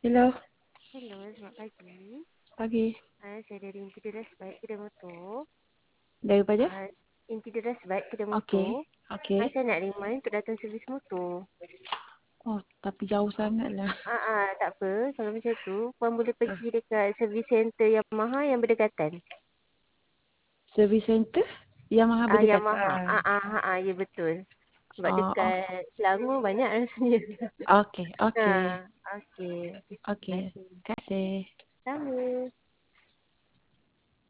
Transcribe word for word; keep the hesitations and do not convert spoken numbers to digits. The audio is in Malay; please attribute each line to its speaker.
Speaker 1: Hello,
Speaker 2: Hello, selamat pagi.
Speaker 1: pagi.
Speaker 2: Ah, saya dari Intidiras Baik Kedai Motor.
Speaker 1: Daripada?
Speaker 2: Ah, Intidiras Baik Kedai
Speaker 1: Okey,
Speaker 2: Motor. Ah,
Speaker 1: okey.
Speaker 2: saya nak remind untuk datang servis motor.
Speaker 1: Oh, tapi jauh sangat lah.
Speaker 2: Ah, ah, tak apa. Kalau macam tu, puan boleh
Speaker 1: Uh,
Speaker 2: pergi dekat servis center Yamaha yang berdekatan.
Speaker 1: Service center Yamaha
Speaker 2: Ah, Yamaha.
Speaker 1: berdekatan.
Speaker 2: Ah, ah, ah, ah, ya betul. Sebab
Speaker 1: Oh, oh,
Speaker 2: dekat Selangor banyak rasanya.
Speaker 1: okey, okey.
Speaker 2: ah, okey. Terima
Speaker 1: Okey.
Speaker 2: kasih.
Speaker 1: Terima kasih.
Speaker 2: Sama.